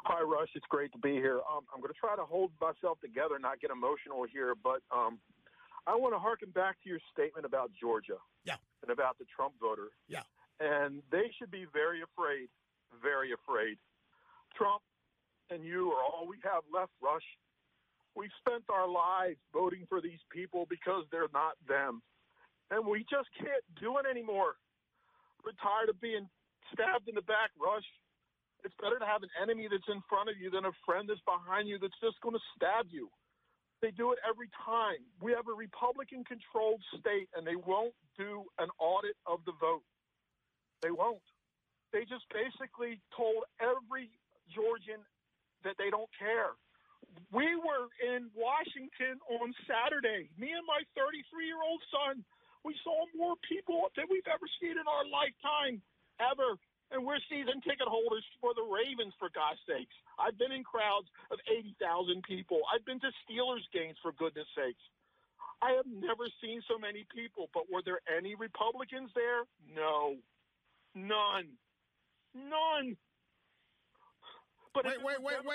Hi, Rush. It's great to be here. I'm going to try to hold myself together, not get emotional here, but I want to harken back to your statement about Georgia and about the Trump voter. Yeah. And they should be very afraid, very afraid. Trump and you are all we have left, Rush. We've spent our lives voting for these people because they're not them. And we just can't do it anymore. We're tired of being stabbed in the back, Rush. It's better to have an enemy that's in front of you than a friend that's behind you that's just going to stab you. They do it every time. We have a Republican-controlled state, and they won't do an audit of the vote. They won't. They just basically told every Georgian that they don't care. We were in Washington on Saturday. Me and my 33-year-old son, we saw more people than we've ever seen in our lifetime, ever. And we're season ticket holders for the Ravens, for God's sakes. I've been in crowds of 80,000 people. I've been to Steelers games, for goodness sakes. I have never seen so many people, but were there any Republicans there? No. None. None. But Wait.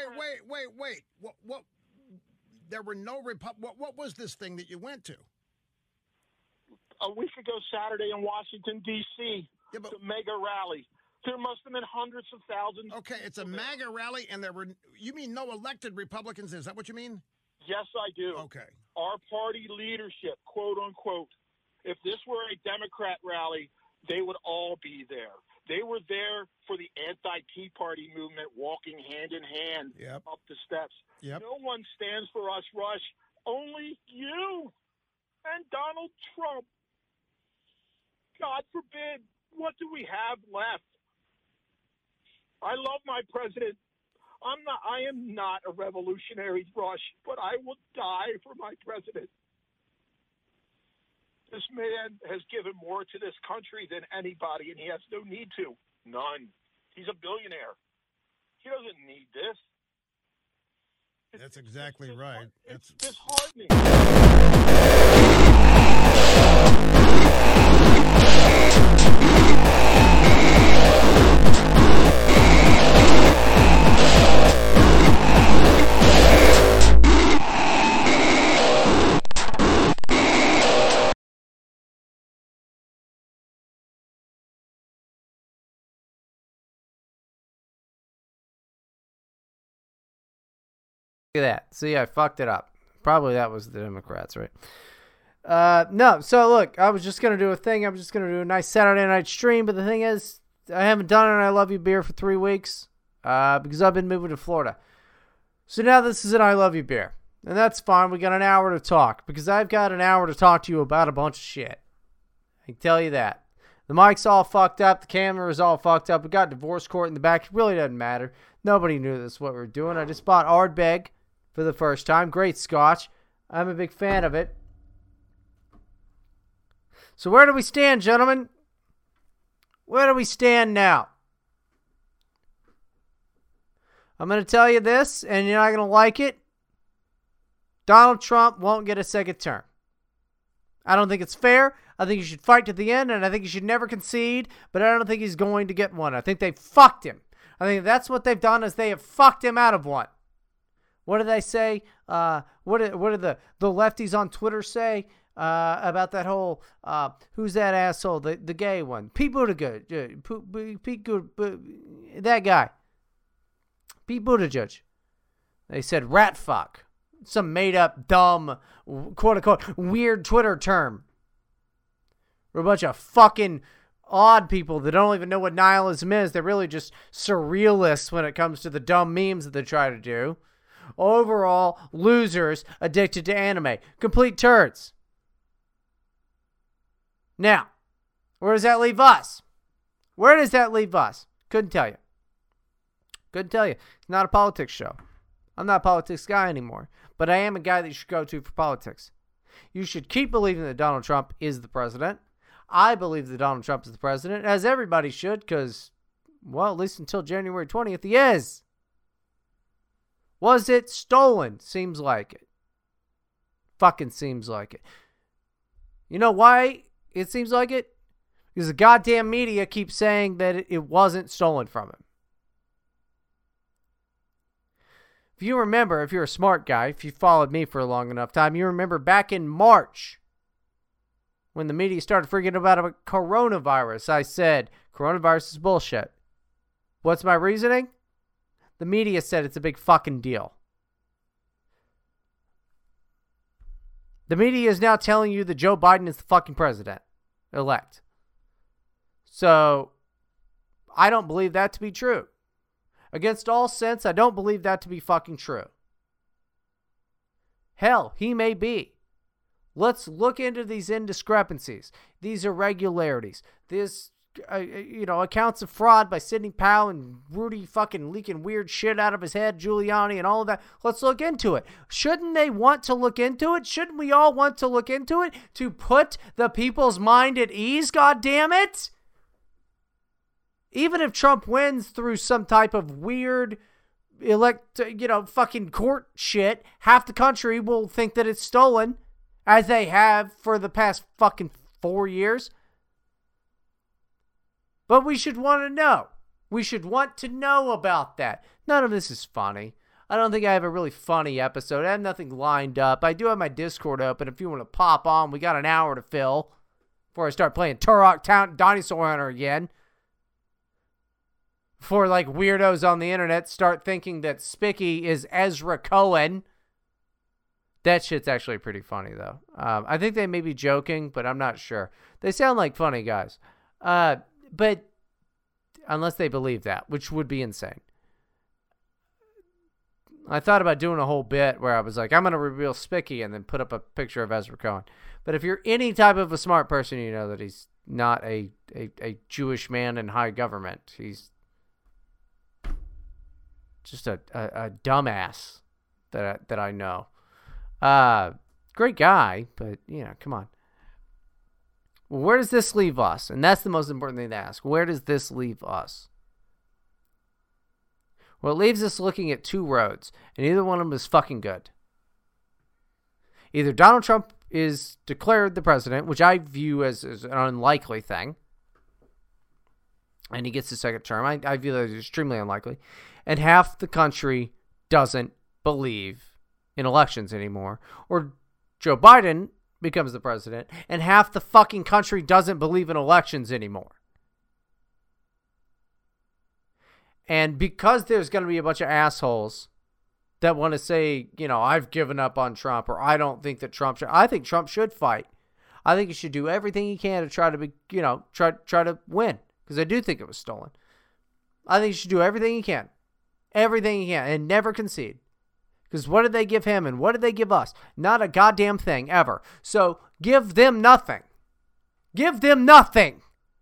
What? There were no What was this thing that you went to? A week ago Saturday in Washington, D.C., the mega rally. There must have been hundreds of thousands. Okay, it's a MAGA rally, and you mean no elected Republicans? Is that what you mean? Yes, I do. Okay. Our party leadership, quote unquote, if this were a Democrat rally, they would all be there. They were there for the anti-Tea Party movement, walking hand in hand up the steps. Yep. No one stands for us, Rush. Only you and Donald Trump. God forbid. What do we have left? I love my president. I am not a revolutionary, Rush, but I will die for my president. This man has given more to this country than anybody, and he has no need to. None. He's a billionaire. He doesn't need this. That's exactly right. It's disheartening. Look at that. See, I fucked it up. Probably that was the Democrats, right? No, so look, I was just going to do a thing. I was just going to do a nice Saturday night stream, but the thing is, I haven't done an I Love You beer for 3 weeks because I've been moving to Florida. So now this is an I Love You beer, and that's fine. We got an hour to talk because I've got an hour to talk to you about a bunch of shit. I can tell you that. The mic's all fucked up. The camera's all fucked up. We got divorce court in the back. It really doesn't matter. Nobody knew this is what we were doing. I just bought Ardbeg for the first time. Great scotch. I'm a big fan of it. So where do we stand, gentlemen? Where do we stand now? I'm going to tell you this, and you're not going to like it. Donald Trump won't get a second term. I don't think it's fair. I think he should fight to the end, and I think he should never concede, but I don't think he's going to get one. I think they fucked him. I think that's what they've done is they have fucked him out of one. What do they say? What do the lefties on Twitter say about that whole, who's that asshole, the gay one? Pete Buttigieg. That guy. Pete Buttigieg. They said rat fuck. Some made up, dumb, quote unquote, weird Twitter term. We're a bunch of fucking odd people that don't even know what nihilism is. They're really just surrealists when it comes to the dumb memes that they try to do. Overall, losers addicted to anime. Complete turds. Now, where does that leave us? Where does that leave us? Couldn't tell you. Couldn't tell you. It's not a politics show. I'm not a politics guy anymore. But I am a guy that you should go to for politics. You should keep believing that Donald Trump is the president. I believe that Donald Trump is the president, as everybody should, because, well, at least until January 20th, he is. Was it stolen? Seems like it. Fucking seems like it. You know why it seems like it? Because the goddamn media keeps saying that it wasn't stolen from him. If you remember, if you're a smart guy, if you followed me for a long enough time, you remember back in March when the media started freaking about coronavirus, I said, coronavirus is bullshit. What's my reasoning? The media said it's a big fucking deal. The media is now telling you that Joe Biden is the fucking president-elect. So, I don't believe that to be true. Against all sense, I don't believe that to be fucking true. Hell, he may be. Let's look into these indiscrepancies, these irregularities, this, accounts of fraud by Sidney Powell and Rudy fucking leaking weird shit out of his head, Giuliani and all of that. Let's look into it. Shouldn't they want to look into it? Shouldn't we all want to look into it to put the people's mind at ease, goddammit? Even if Trump wins through some type of weird fucking court shit, half the country will think that it's stolen, as they have for the past fucking 4 years. But we should want to know. We should want to know about that. None of this is funny. I don't think I have a really funny episode. I have nothing lined up. I do have my Discord open. If you want to pop on, we got an hour to fill before I start playing Turok Town Dinosaur Hunter again. Before, weirdos on the internet start thinking that Spicky is Ezra Cohen. That shit's actually pretty funny, though. I think they may be joking, but I'm not sure. They sound like funny guys. But unless they believe that, which would be insane. I thought about doing a whole bit where I was like, I'm going to reveal Spicky and then put up a picture of Ezra Cohen. But if you're any type of a smart person, you know that he's not a Jewish man in high government. He's just a dumbass that I know. Great guy, but, come on. Well, where does this leave us? And that's the most important thing to ask. Where does this leave us? Well, it leaves us looking at two roads, and either one of them is fucking good. Either Donald Trump is declared the president, which I view as an unlikely thing, and he gets his second term. I view that as extremely unlikely. And half the country doesn't believe in elections anymore. Or Joe Biden becomes the president, and half the fucking country doesn't believe in elections anymore. And because there's going to be a bunch of assholes that want to say, I've given up on Trump, or I don't think that Trump should. I think Trump should fight. I think he should do everything he can to try to be, try to win, because I do think it was stolen. I think he should do everything he can. Everything he can, and never concede. Because what did they give him and what did they give us? Not a goddamn thing ever. So give them nothing. Give them nothing.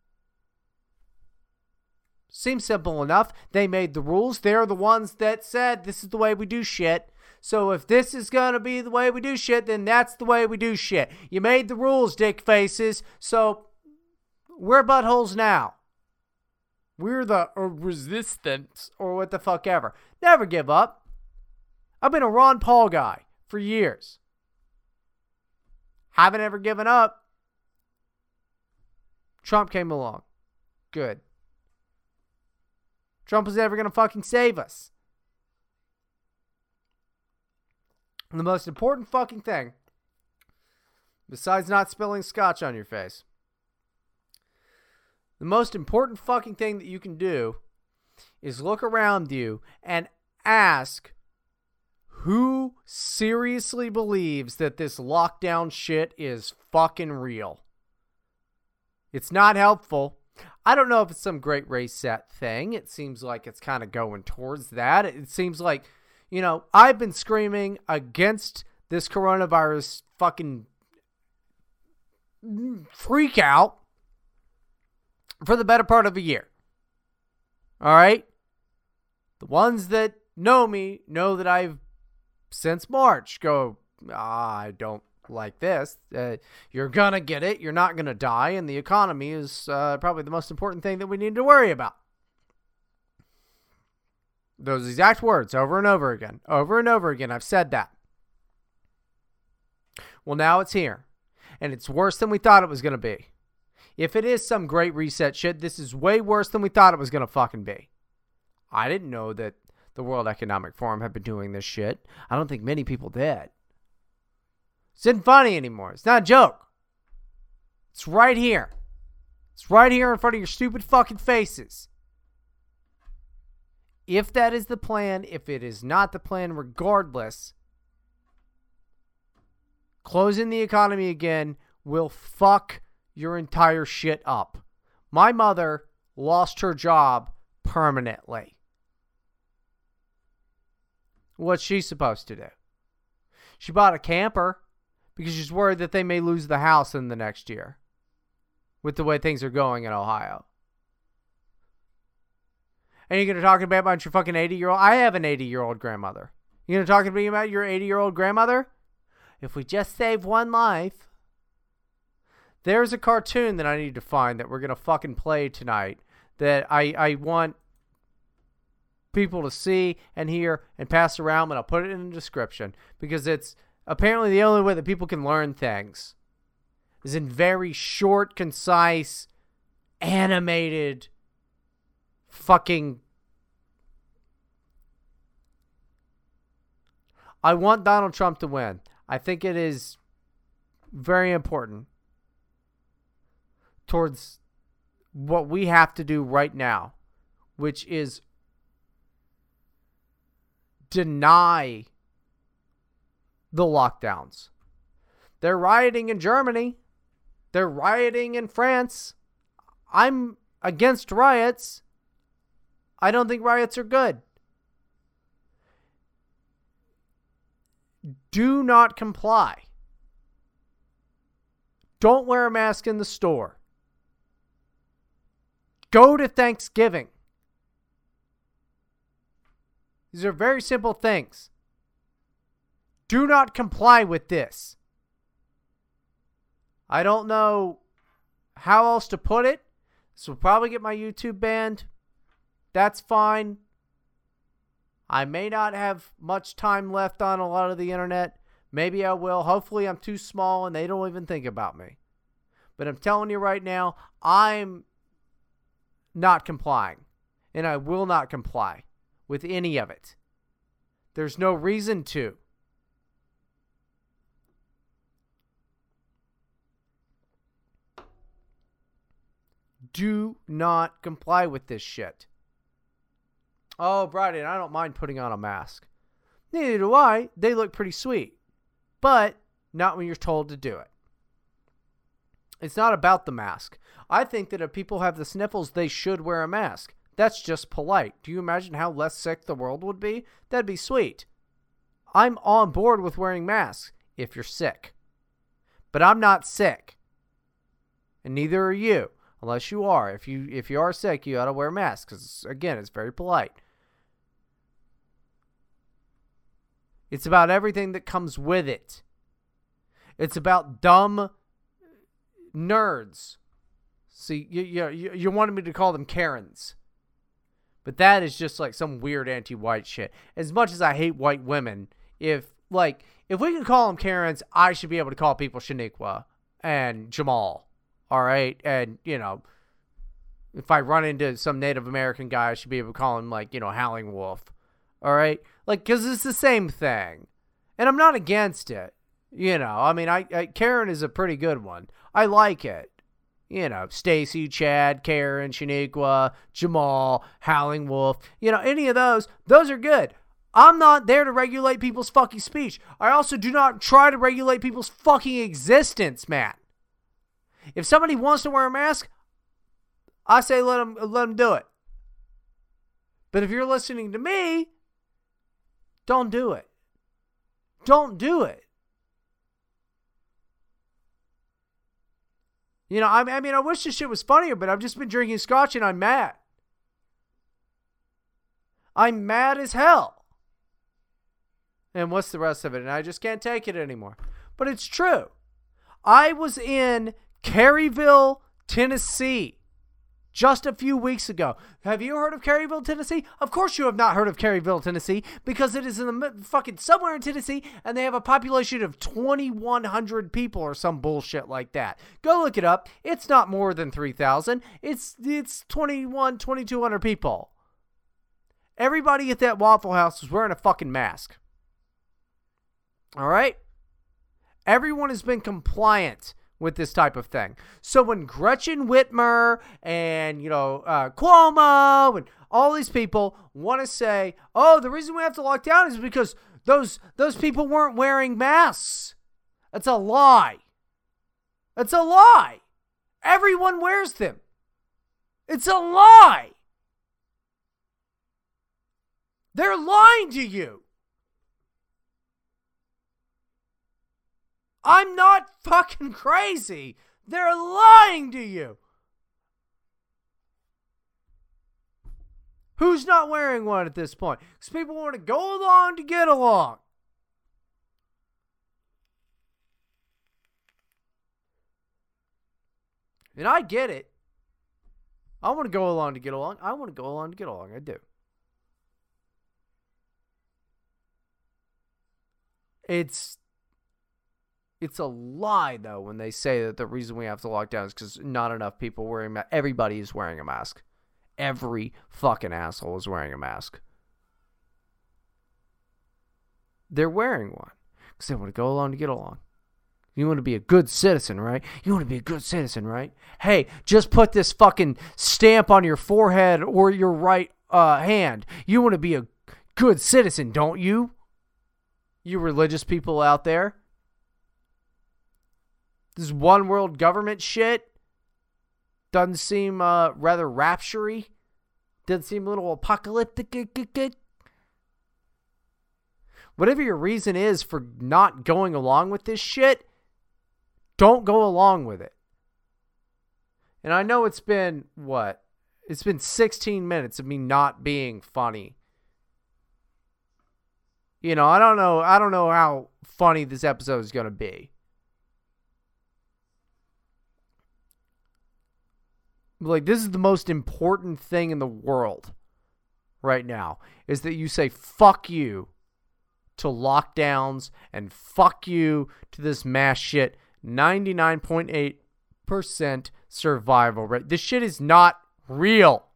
Seems simple enough. They made the rules. They're the ones that said this is the way we do shit. So if this is going to be the way we do shit, then that's the way we do shit. You made the rules, dick faces. So we're buttholes now. We're the resistance or what the fuck ever. Never give up. I've been a Ron Paul guy for years. Haven't ever given up. Trump came along. Good. Trump was never going to fucking save us. And the most important fucking thing, besides not spilling scotch on your face, the most important fucking thing that you can do is look around you and ask who seriously believes that this lockdown shit is fucking real. It's not helpful. I don't know if it's some great reset thing. It seems like it's kind of going towards that. It seems like, I've been screaming against this coronavirus fucking freak out for the better part of a year. All right? The ones that know me know that I've since March go, I don't like this. You're gonna get it. You're not gonna die. And the economy is probably the most important thing that we need to worry about. Those exact words over and over again. Over and over again. I've said that. Well, now it's here. And it's worse than we thought it was going to be. If it is some great reset shit, this is way worse than we thought it was going to fucking be. I didn't know that the World Economic Forum had been doing this shit. I don't think many people did. It isn't funny anymore. It's not a joke. It's right here. It's right here in front of your stupid fucking faces. If that is the plan, if it is not the plan, regardless, closing the economy again will fuck your entire shit up. My mother lost her job permanently. What's she supposed to do? She bought a camper because she's worried that they may lose the house in the next year with the way things are going in Ohio. And you're going to talk about your fucking 80-year-old? I have an 80-year-old grandmother. You're going to talk to me about your 80-year-old grandmother? If we just save one life. There's a cartoon that I need to find that we're going to fucking play tonight that I want people to see and hear and pass around, but I'll put it in the description because it's apparently the only way that people can learn things is in very short, concise, animated fucking... I want Donald Trump to win. I think it is very important towards what we have to do right now, which is deny the lockdowns. They're rioting in Germany. They're rioting in France. I'm against riots. I don't think riots are good. Do not comply. Don't wear a mask in the store. Go to Thanksgiving. These are very simple things. Do not comply with this. I don't know how else to put it. This will probably get my YouTube banned. That's fine. I may not have much time left on a lot of the internet. Maybe I will. Hopefully I'm too small and they don't even think about me. But I'm telling you right now, I'm not complying. And I will not comply with any of it. There's no reason to. Do not comply with this shit. Oh, Brian, I don't mind putting on a mask. Neither do I. They look pretty sweet. But not when you're told to do it. It's not about the mask. I think that if people have the sniffles, they should wear a mask. That's just polite. Do you imagine how less sick the world would be? That'd be sweet. I'm on board with wearing masks if you're sick. But I'm not sick. And neither are you. Unless you are. If you are sick, you ought to wear a mask. Because, again, it's very polite. It's about everything that comes with it. It's about dumb nerds. See, you wanted me to call them Karens. But that is just like some weird anti-white shit. As much as I hate white women, if we can call them Karens, I should be able to call people Shaniqua and Jamal. All right? And, if I run into some Native American guy, I should be able to call him, Howling Wolf. All right? Because it's the same thing. And I'm not against it. Karen is a pretty good one. I like it. Stacy, Chad, Karen, Shaniqua, Jamal, Howling Wolf. Any of those are good. I'm not there to regulate people's fucking speech. I also do not try to regulate people's fucking existence, man. If somebody wants to wear a mask, I say let them do it. But if you're listening to me, don't do it. Don't do it. I wish this shit was funnier, but I've just been drinking scotch and I'm mad. I'm mad as hell. And what's the rest of it? And I just can't take it anymore. But it's true. I was in Caryville, Tennessee, just a few weeks ago. Have you heard of Caryville, Tennessee? Of course you have not heard of Caryville, Tennessee, because it is in the fucking somewhere in Tennessee, and they have a population of 2,100 people or some bullshit like that. Go look it up. It's not more than 3,000. It's 2,200 people. Everybody at that Waffle House was wearing a fucking mask. All right? Everyone has been compliant with this type of thing. So when Gretchen Whitmer and, Cuomo and all these people want to say, oh, the reason we have to lock down is because those people weren't wearing masks. That's a lie. That's a lie. Everyone wears them. It's a lie. They're lying to you. I'm not fucking crazy. They're lying to you. Who's not wearing one at this point? Because people want to go along to get along. And I get it. I want to go along to get along. I want to go along to get along. I do. It's a lie, though, when they say that the reason we have to lock down is because not enough people wearing masks. Everybody is wearing a mask. Every fucking asshole is wearing a mask. They're wearing one because they want to go along to get along. You want to be a good citizen, right? You want to be a good citizen, right? Hey, just put this fucking stamp on your forehead or your right hand. You want to be a good citizen, don't you? You religious people out there. This one world government shit doesn't seem rather rapture-y. Doesn't seem a little apocalyptic. Whatever your reason is for not going along with this shit, don't go along with it. And I know it's been, what? It's been 16 minutes of me not being funny. I don't know how funny this episode is going to be. Like, this is the most important thing in the world right now, is that you say fuck you to lockdowns and fuck you to this mass shit. 99.8% survival rate. This shit is not real.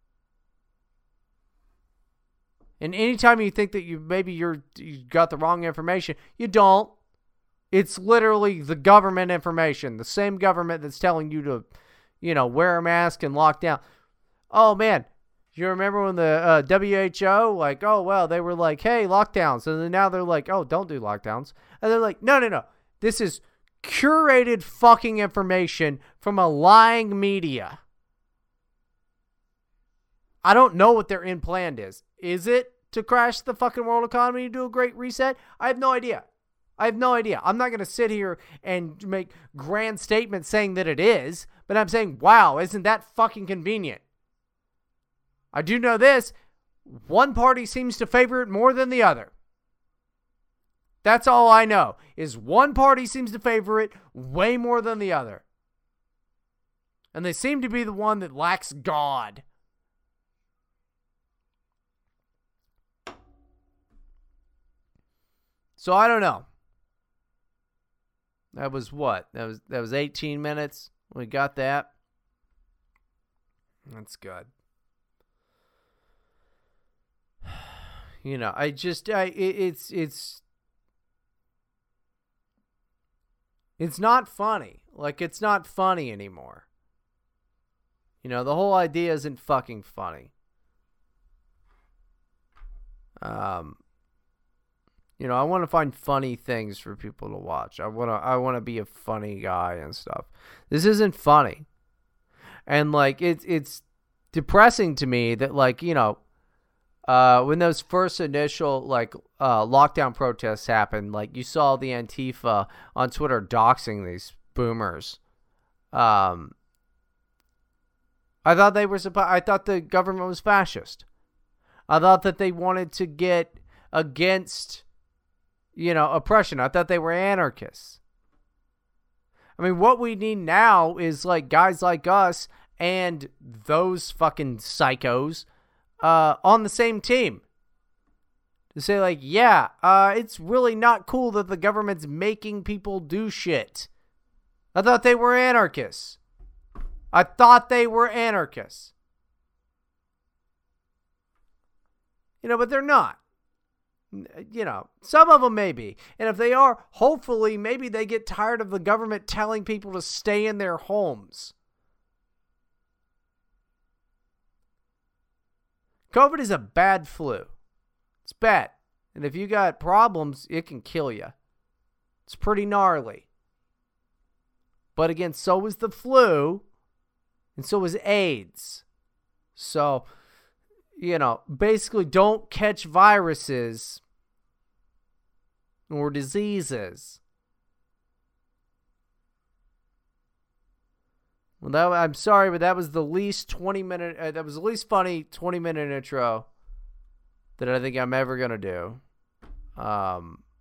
And anytime you think that you got the wrong information, you don't. It's literally the government information. The same government that's telling you to, wear a mask and lock down. Oh, man. You remember when the WHO, they were like, hey, lockdowns. And then now they're like, oh, don't do lockdowns. And they're like, no. This is curated fucking information from a lying media. I don't know what their end plan is. Is it to crash the fucking world economy and do a great reset? I have no idea. I'm not going to sit here and make grand statements saying that it is, but I'm saying, wow, isn't that fucking convenient? I do know this. One party seems to favor it more than the other. That's all I know, is one party seems to favor it way more than the other. And they seem to be the one that lacks God. So I don't know. That was what? That was 18 minutes. We got that. That's good. It's not funny. Like, it's not funny anymore. The whole idea isn't fucking funny. I want to find funny things for people to watch. I want to be a funny guy and stuff. This isn't funny. And like it's depressing to me that when those first initial lockdown protests happened, like you saw the Antifa on Twitter doxing these boomers. I thought I thought the government was fascist. I thought that they wanted to get against oppression. I thought they were anarchists. I mean, what we need now is guys like us and those fucking psychos on the same team. To say it's really not cool that the government's making people do shit. I thought they were anarchists. But they're not. Some of them may be. And if they are, hopefully, maybe they get tired of the government telling people to stay in their homes. COVID is a bad flu. It's bad. And if you got problems, it can kill you. It's pretty gnarly. But again, so is the flu. And so is AIDS. So, basically don't catch viruses or diseases. Well, I'm sorry, but that was the least 20-minute, that was the least funny 20-minute intro that I think I'm ever going to do. I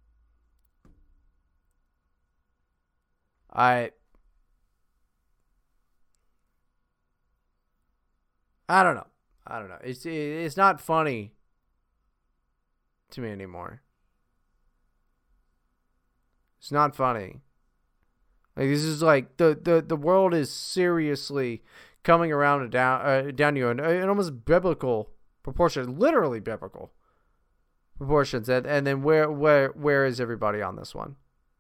don't know. It's not funny to me anymore. It's not funny. Like, this is like the world is seriously coming around and down you in almost biblical proportions, literally biblical proportions. And then where is everybody on this one?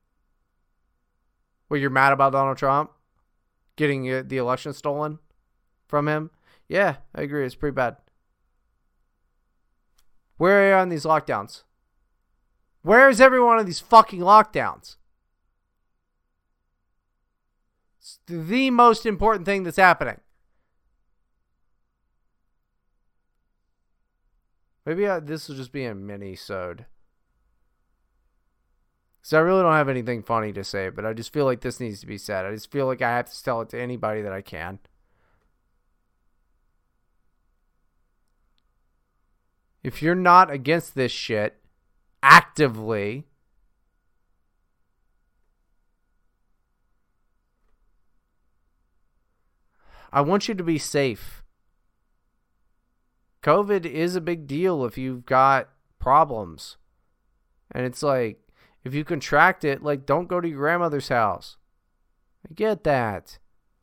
Well, you're mad about Donald Trump getting the election stolen from him? Yeah, I agree. It's pretty bad. Where are you on these lockdowns? Where is every one of these fucking lockdowns? It's the most important thing that's happening. Maybe this will just be a mini-sode. Because I really don't have anything funny to say, but I just feel like this needs to be said. I just feel like I have to tell it to anybody that I can. If you're not against this shit actively, I want you to be safe. COVID is a big deal if you've got problems. And it's like, if you contract it, like, don't go to your grandmother's house. I get that.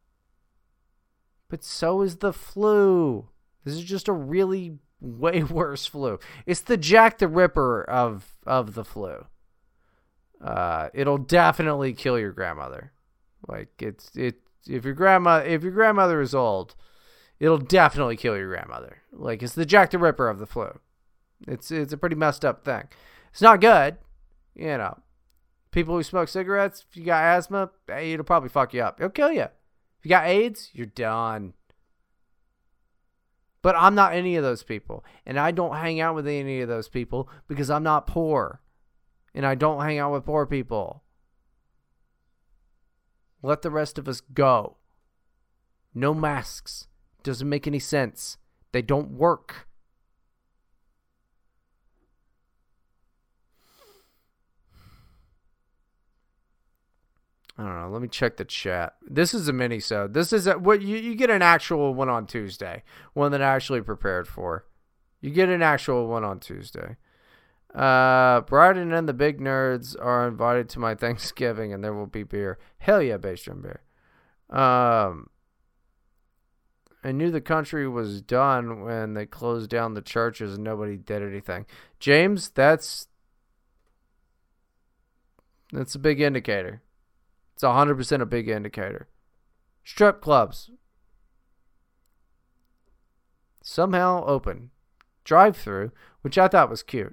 But so is the flu. This is just a really way worse flu. It's the Jack the Ripper of the flu. It'll definitely kill your grandmother. Like, if your grandmother is old, it'll definitely kill your grandmother. Like, it's the Jack the Ripper of the flu. It's a pretty messed up thing. It's not good. People who smoke cigarettes, if you got asthma, it'll probably fuck you up. It'll kill you. If you got AIDS, you're done. But I'm not any of those people. And I don't hang out with any of those people because I'm not poor. And I don't hang out with poor people. Let the rest of us go. No masks. Doesn't make any sense. They don't work. I don't know. Let me check the chat. This is a mini-sode. This is what you get an actual one on Tuesday. One that I actually prepared for. You get an actual one on Tuesday. Bryden and the big nerds are invited to my Thanksgiving, and there will be beer. Hell yeah, Bass Drum Beer. I knew the country was done when they closed down the churches and nobody did anything. James, that's a big indicator. It's 100% a big indicator. Strip clubs. Somehow open. Drive-through, which I thought was cute.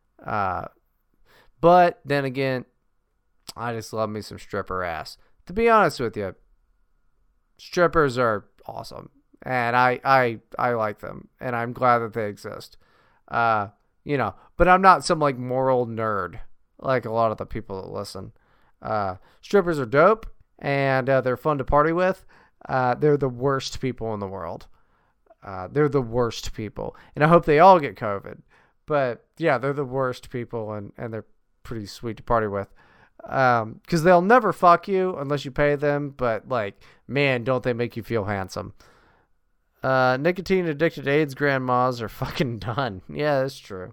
But then again, I just love me some stripper ass. To be honest with you, strippers are awesome. And I like them. And I'm glad that they exist. But I'm not some like moral nerd like a lot of the people that listen. Strippers are dope, and they're fun to party with. They're the worst people in the world. They're the worst people, and I hope they all get COVID. But yeah, they're the worst people, and they're pretty sweet to party with. Because they'll never fuck you unless you pay them. But like, man, don't they make you feel handsome? Nicotine addicted AIDS grandmas are fucking done. Yeah, that's true.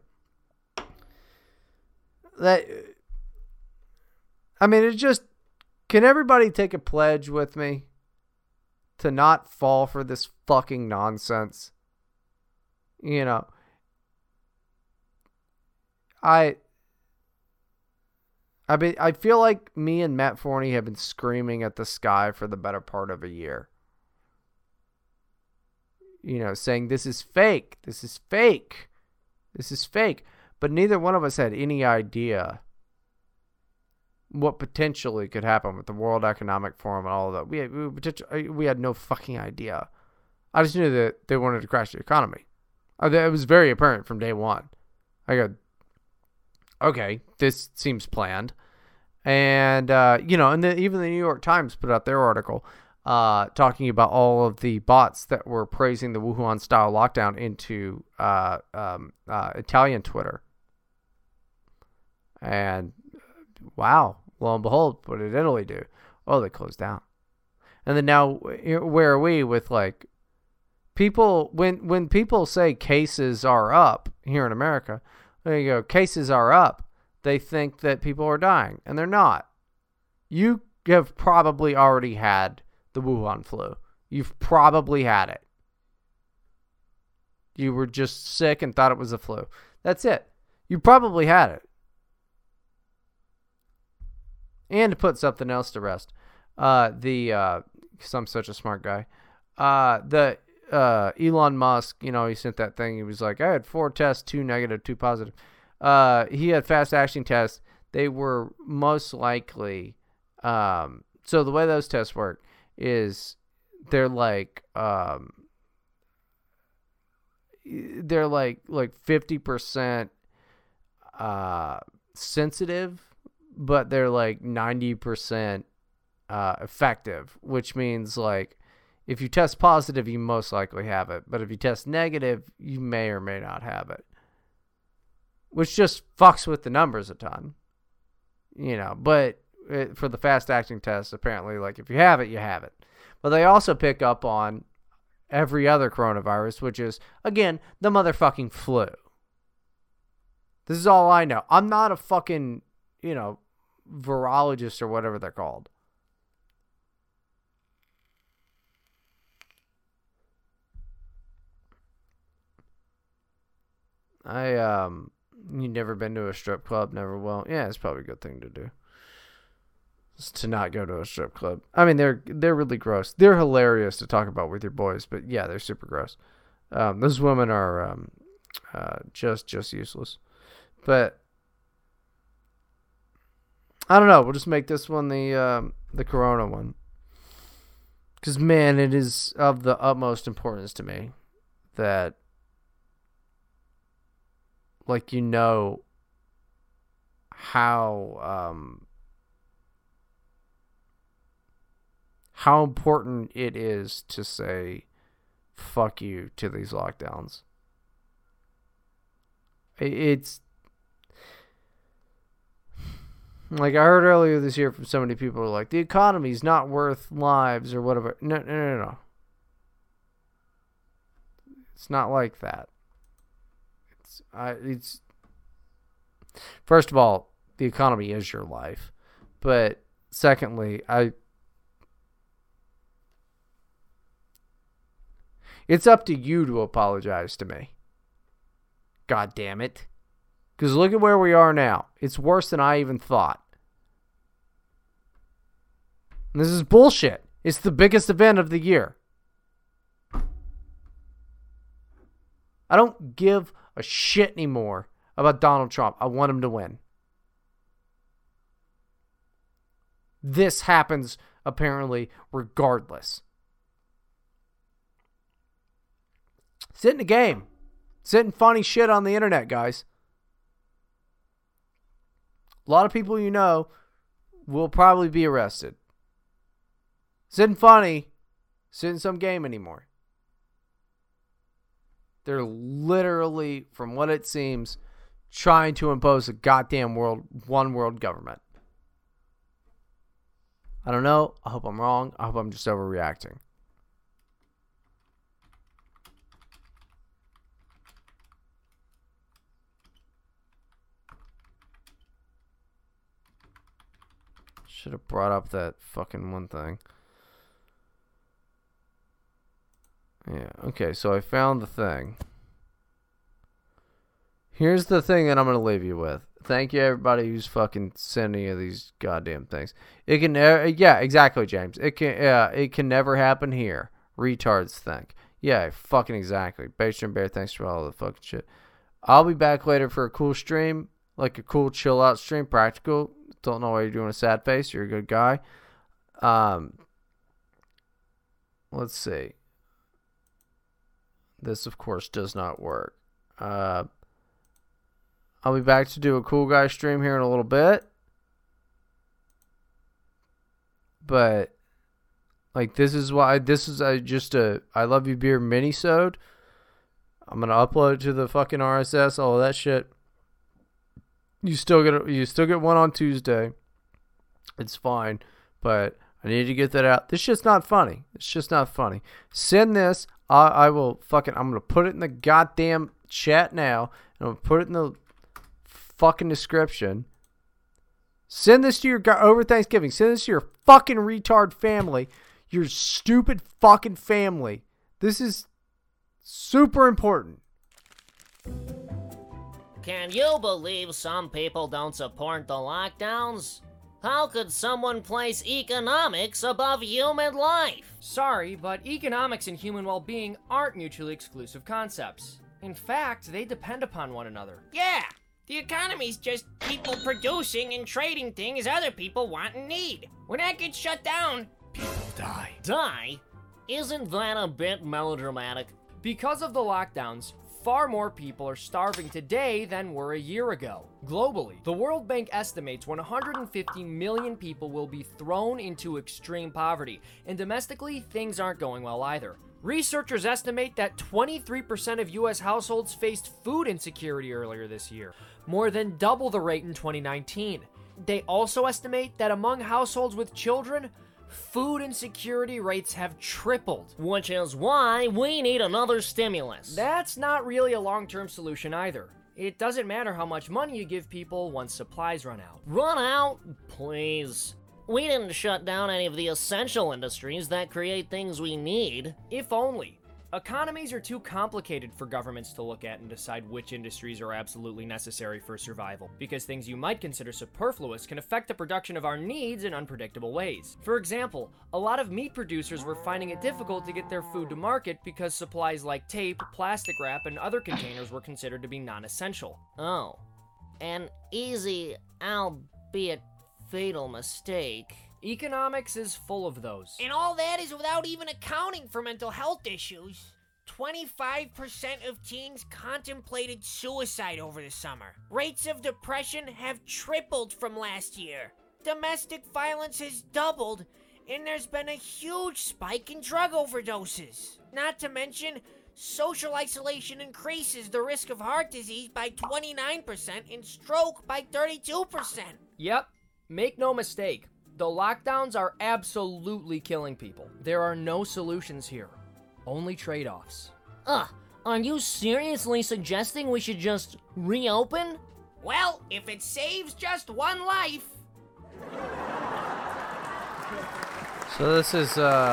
It's just, can everybody take a pledge with me to not fall for this fucking nonsense? I feel like me and Matt Forney have been screaming at the sky for the better part of a year. You know, saying this is fake. This is fake. This is fake. But neither one of us had any idea what potentially could happen with the World Economic Forum and all of that. We had no fucking idea. I just knew that they wanted to crash the economy. It was very apparent from day one. I go, okay, this seems planned. And, even the New York Times put out their article talking about all of the bots that were praising the Wuhan-style lockdown into Italian Twitter. And, wow, lo and behold, what did Italy do? Oh, they closed down. And then now, where are we with, like, people, when people say cases are up here in America, there you go, cases are up, they think that people are dying, and they're not. You have probably already had the Wuhan flu. You've probably had it. You were just sick and thought it was a flu. That's it. You probably had it. And to put something else to rest, because I'm such a smart guy, Elon Musk, he sent that thing. He was like, I had 4 tests, 2 negative, 2 positive. He had fast acting tests. They were most likely, so the way those tests work is they're like 50% sensitive, but they're like 90% effective, which means like if you test positive, you most likely have it, but if you test negative, you may or may not have it, which just fucks with the numbers a ton, but for the fast acting test, apparently, like if you have it, you have it. But they also pick up on every other coronavirus, which is, again, the motherfucking flu. This is all I know. I'm not a fucking, virologist or whatever they're called. You never been to a strip club? Never will. Yeah, it's probably a good thing to do. Just to not go to a strip club. I mean, they're really gross. They're hilarious to talk about with your boys, but yeah, they're super gross. Those women are just useless. But I don't know. We'll just make this one the Corona one, because man, it is of the utmost importance to me that, like, how important it is to say fuck you to these lockdowns. It's like I heard earlier this year from so many people who are like, the economy's not worth lives or whatever. No. It's not like that. It's first of all, the economy is your life, but secondly, it's up to you to apologize to me. God damn it. Because look at where we are now. It's worse than I even thought. And this is bullshit. It's the biggest event of the year. I don't give a shit anymore about Donald Trump. I want him to win. This happens apparently regardless. Sit in the game. Sit in funny shit on the internet, guys. A lot of people will probably be arrested. Sit in funny. Sit in some game anymore. They're literally, from what it seems, trying to impose a goddamn one world government. I don't know. I hope I'm wrong. I hope I'm just overreacting. Should have brought up that fucking one thing. Yeah, okay, so I found the thing. Here's the thing that I'm going to leave you with. Thank you, everybody who's fucking sending you these goddamn things. It can, yeah, exactly, James. It can never happen here. Retards think. Yeah, fucking exactly. Patron Bear, thanks for all the fucking shit. I'll be back later for a cool stream, like a cool chill out stream, practical. Don't know why you're doing a sad face. You're a good guy. Let's see. This, of course, does not work. I'll be back to do a cool guy stream here in a little bit. But, like, this is just a I Love You Beer mini-sode. I'm going to upload it to the fucking RSS, all of that shit. You still get one on Tuesday. It's fine, but I need to get that out. This shit's not funny. It's just not funny. Send this. I'm going to put it in the goddamn chat now. And I'm going to put it in the fucking description. Send this to your over Thanksgiving. Send this to your fucking retard family. Your stupid fucking family. This is super important. Can you believe some people don't support the lockdowns? How could someone place economics above human life? Sorry, but economics and human well-being aren't mutually exclusive concepts. In fact, they depend upon one another. Yeah, the economy's just people producing and trading things other people want and need. When that gets shut down, people die. Die? Isn't that a bit melodramatic? Because of the lockdowns, far more people are starving today than were a year ago. Globally, the World Bank estimates 150 million people will be thrown into extreme poverty, and domestically, things aren't going well either. Researchers estimate that 23% of U.S. households faced food insecurity earlier this year, more than double the rate in 2019. They also estimate that among households with children, food insecurity rates have tripled. Which is why we need another stimulus. That's not really a long-term solution either. It doesn't matter how much money you give people once supplies run out. Run out? Please. We didn't shut down any of the essential industries that create things we need. If only. Economies are too complicated for governments to look at and decide which industries are absolutely necessary for survival, because things you might consider superfluous can affect the production of our needs in unpredictable ways. For example, a lot of meat producers were finding it difficult to get their food to market because supplies like tape, plastic wrap, and other containers were considered to be non-essential. Oh. An easy, albeit fatal mistake. Economics is full of those. And all that is without even accounting for mental health issues. 25% of teens contemplated suicide over the summer. Rates of depression have tripled from last year. Domestic violence has doubled, and there's been a huge spike in drug overdoses. Not to mention, social isolation increases the risk of heart disease by 29% and stroke by 32%. Yep, make no mistake. The lockdowns are absolutely killing people. There are no solutions here, only trade-offs. Are you seriously suggesting we should just reopen? Well, if it saves just one life. So this is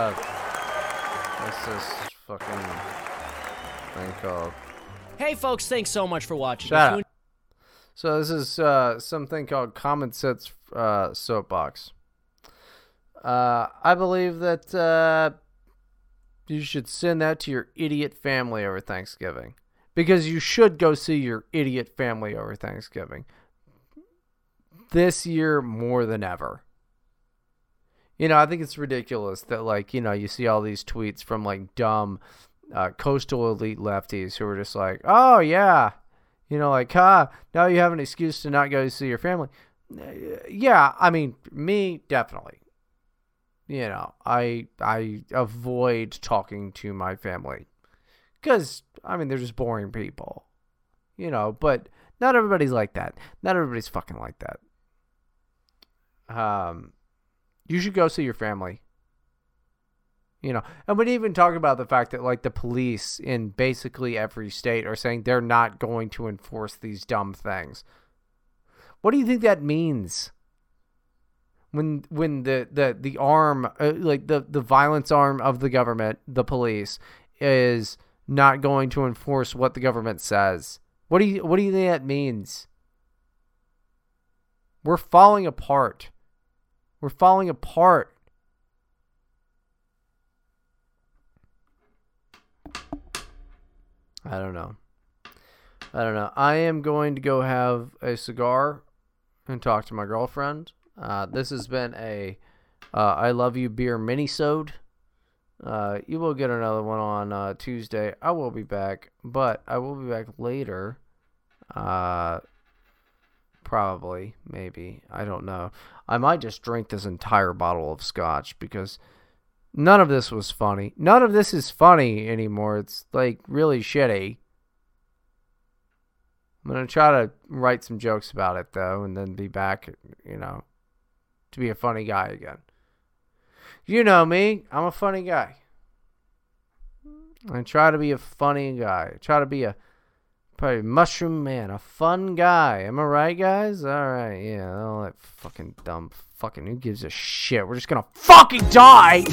fucking thing called. Hey folks, thanks so much for watching. Shut up. So this is something called Common Sense Soapbox. I believe that you should send that to your idiot family over Thanksgiving. Because you should go see your idiot family over Thanksgiving. This year more than ever. You know, I think it's ridiculous that, like, you know, you see all these tweets from, like, dumb coastal elite lefties who are just like, oh, yeah. You know, like, now you have an excuse to not go see your family. Yeah, I mean, me, definitely. You know, I avoid talking to my family because, I mean, they're just boring people, you know, but not everybody's like that. Not everybody's fucking like that. You should go see your family, you know, and we didn't even talk about the fact that, like, the police in basically every state are saying they're not going to enforce these dumb things. What do you think that means? When the arm, like the violence arm of the government, the police, is not going to enforce what the government says. What do you think that means? We're falling apart. We're falling apart. I don't know. I am going to go have a cigar and talk to my girlfriend. This has been a I Love You Beer mini-sode. You will get another one on Tuesday. I will be back, but I will be back later. Probably, maybe. I don't know. I might just drink this entire bottle of scotch because none of this was funny. None of this is funny anymore. It's like really shitty. I'm going to try to write some jokes about it though and then be back, to be a funny guy again. You know me. I'm a funny guy. I try to be a funny guy. I try to be probably mushroom man, a fun guy. Am I right, guys? All right, yeah. All that fucking dumb fucking. Who gives a shit? We're just gonna fucking die.